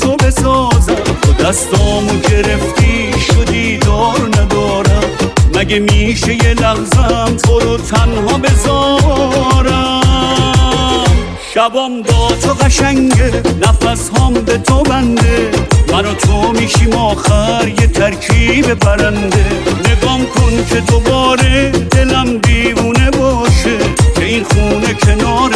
تو بسازم. تو دستامو گرفتی شدی دار ندارم، مگه میشه یه لحظم تو رو تنها بذارم؟ شبام با تو قشنگه، نفس هم به تو بنده، من و تو میشیم آخر یه ترکیب پرنده. نگام کن که دوباره دلم دیوونه باشه، که این خونه کنار